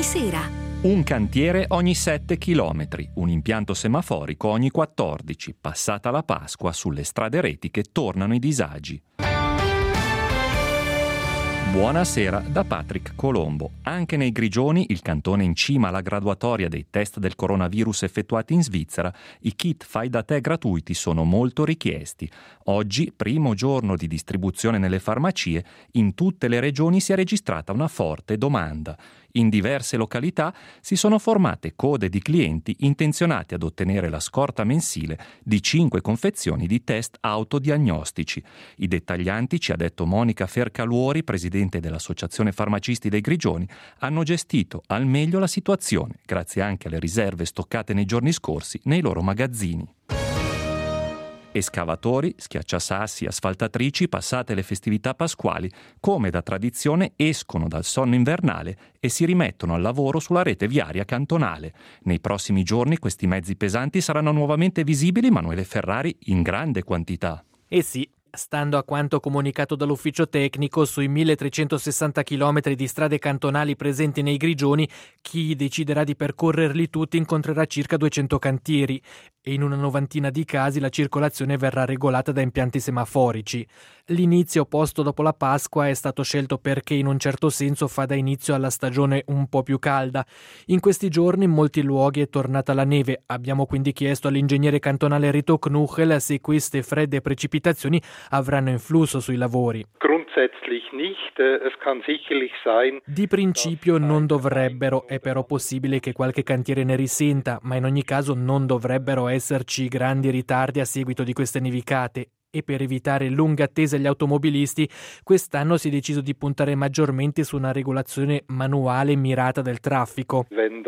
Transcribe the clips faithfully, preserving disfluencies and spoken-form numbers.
ogni sera. Un cantiere ogni sette chilometri, un impianto semaforico ogni quattordici. Passata la Pasqua, sulle strade retiche tornano i disagi. Buonasera da Patrick Colombo. Anche nei Grigioni, il cantone in cima alla graduatoria dei test del coronavirus effettuati in Svizzera, i kit fai da te gratuiti sono molto richiesti. Oggi, primo giorno di distribuzione nelle farmacie, in tutte le regioni si è registrata una forte domanda. In diverse località si sono formate code di clienti intenzionati ad ottenere la scorta mensile di cinque confezioni di test autodiagnostici. I dettaglianti, ci ha detto Monica Fercaluori, presidente dell'Associazione Farmacisti dei Grigioni, hanno gestito al meglio la situazione, grazie anche alle riserve stoccate nei giorni scorsi nei loro magazzini. Escavatori, schiacciasassi, asfaltatrici, passate le festività pasquali, come da tradizione escono dal sonno invernale e si rimettono al lavoro sulla rete viaria cantonale. Nei prossimi giorni questi mezzi pesanti saranno nuovamente visibili, Manuele Ferrari, in grande quantità. Eh sì. Stando a quanto comunicato dall'ufficio tecnico, sui milletrecentosessanta chilometri di strade cantonali presenti nei Grigioni, chi deciderà di percorrerli tutti incontrerà circa duecento cantieri e in una novantina di casi la circolazione verrà regolata da impianti semaforici. L'inizio posto dopo la Pasqua è stato scelto perché in un certo senso fa da inizio alla stagione un po' più calda. In questi giorni in molti luoghi è tornata la neve. Abbiamo quindi chiesto all'ingegnere cantonale Rito Knuchel se queste fredde precipitazioni avranno influsso sui lavori. Di principio non dovrebbero, è però possibile che qualche cantiere ne risenta, ma in ogni caso non dovrebbero esserci grandi ritardi a seguito di queste nevicate. E per evitare lunghe attese agli automobilisti, quest'anno si è deciso di puntare maggiormente su una regolazione manuale mirata del traffico.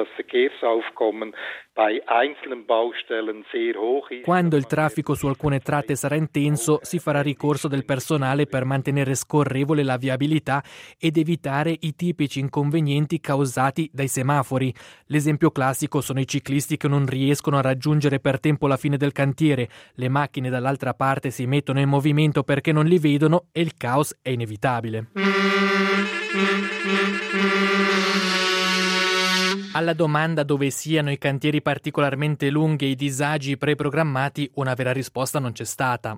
Quando il traffico su alcune tratte sarà intenso, si farà ricorso del personale per mantenere scorrevole la viabilità ed evitare i tipici inconvenienti causati dai semafori. L'esempio classico sono i ciclisti che non riescono a raggiungere per tempo la fine del cantiere, le macchine dall'altra parte si mettono in movimento perché non li vedono e il caos è inevitabile. Alla domanda dove siano i cantieri particolarmente lunghi e i disagi preprogrammati, una vera risposta non c'è stata.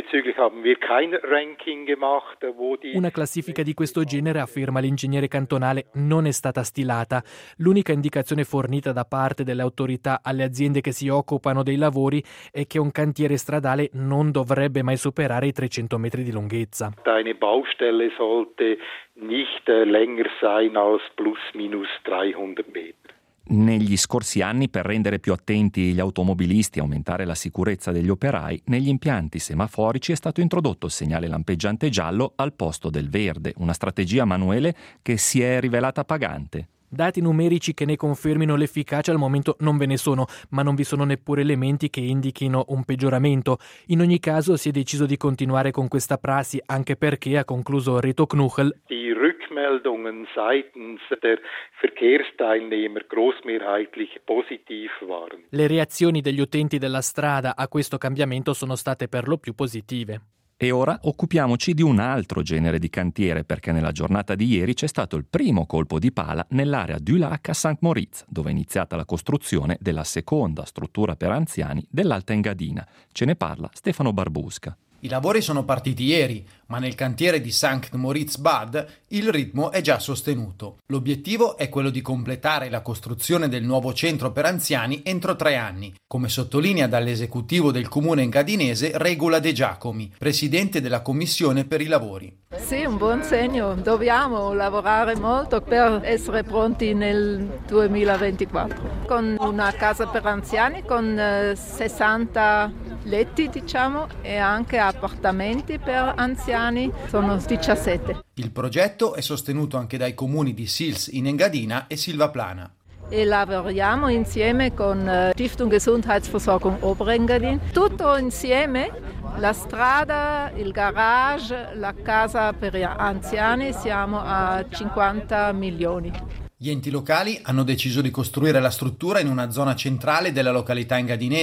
Una classifica di questo genere, afferma l'ingegnere cantonale, non è stata stilata. L'unica indicazione fornita da parte delle autorità alle aziende che si occupano dei lavori è che un cantiere stradale non dovrebbe mai superare i trecento metri di lunghezza. Eine Baustelle sollte nicht länger sein als plus minus dreihundert Meter. Negli scorsi anni, per rendere più attenti gli automobilisti e aumentare la sicurezza degli operai, negli impianti semaforici è stato introdotto il segnale lampeggiante giallo al posto del verde, una strategia, Manuele, che si è rivelata pagante. Dati numerici che ne confermino l'efficacia al momento non ve ne sono, ma non vi sono neppure elementi che indichino un peggioramento. In ogni caso si è deciso di continuare con questa prassi, anche perché, ha concluso Rito Knuchel, Die Rückmeldungen seitens der Verkehrsteilnehmer großmehrheitlich positiv waren. Le reazioni degli utenti della strada a questo cambiamento sono state per lo più positive. E ora occupiamoci di un altro genere di cantiere, perché nella giornata di ieri c'è stato il primo colpo di pala nell'area du Lac a Saint Moritz, dove è iniziata la costruzione della seconda struttura per anziani dell'Alta Engadina. Ce ne parla Stefano Barbusca. I lavori sono partiti ieri, ma nel cantiere di Sankt Moritz Bad il ritmo è già sostenuto. L'obiettivo è quello di completare la costruzione del nuovo centro per anziani entro tre anni, come sottolinea dall'esecutivo del comune engadinese Regula De Giacomi, presidente della commissione per i lavori. Sì, un buon segno. Dobbiamo lavorare molto per essere pronti nel duemilaventiquattro. Con una casa per anziani con eh, sessanta letti, diciamo, e anche appartamenti per anziani, sono diciassette. Il progetto è sostenuto anche dai comuni di Sils in Engadina e Silvaplana. E lavoriamo insieme con Stiftung Gesundheitsversorgung Oberengadin, tutto insieme, la strada, il garage, la casa per anziani, siamo a cinquanta milioni. Gli enti locali hanno deciso di costruire la struttura in una zona centrale della località engadinese.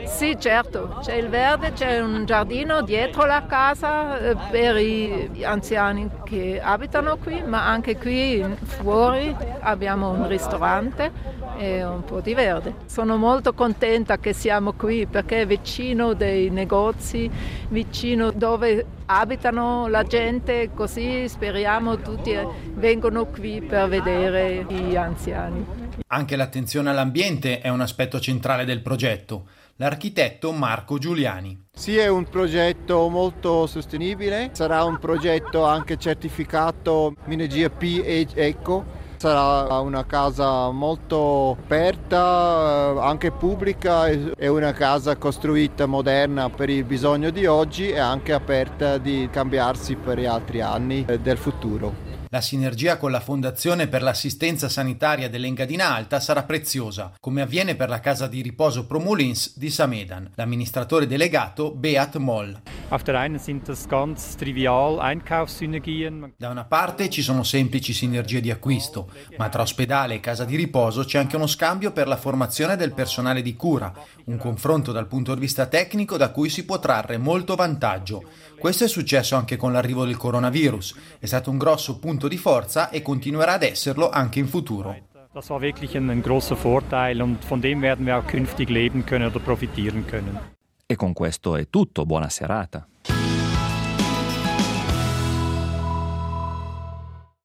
Sì, certo, c'è il verde, c'è un giardino dietro la casa eh, per gli anziani che abitano qui, ma anche qui fuori abbiamo un ristorante e un po' di verde. Sono molto contenta che siamo qui perché è vicino dei negozi, vicino dove abitano la gente, così speriamo tutti vengono qui per vedere gli anziani. Anche l'attenzione all'ambiente è un aspetto centrale del progetto. L'architetto Marco Giuliani. Sì, è un progetto molto sostenibile, sarà un progetto anche certificato Minergia P e Eco. Sarà una casa molto aperta, anche pubblica, è una casa costruita moderna per il bisogno di oggi e anche aperta di cambiarsi per gli altri anni del futuro. La sinergia con la Fondazione per l'assistenza sanitaria dell'Engadina Alta sarà preziosa, come avviene per la casa di riposo Promolins di Samedan. L'amministratore delegato Beat Moll. Auf der einen sind das ganz trivial Einkaufssynergien. Da una parte ci sono semplici sinergie di acquisto, ma tra ospedale e casa di riposo c'è anche uno scambio per la formazione del personale di cura, un confronto dal punto di vista tecnico da cui si può trarre molto vantaggio. Questo è successo anche con l'arrivo del coronavirus, è stato un grosso punto di forza e continuerà ad esserlo anche in futuro. Das war wirklich ein, ein großer Vorteil und von dem werden wir auch künftig leben können oder profitieren können. E con questo è tutto, buona serata.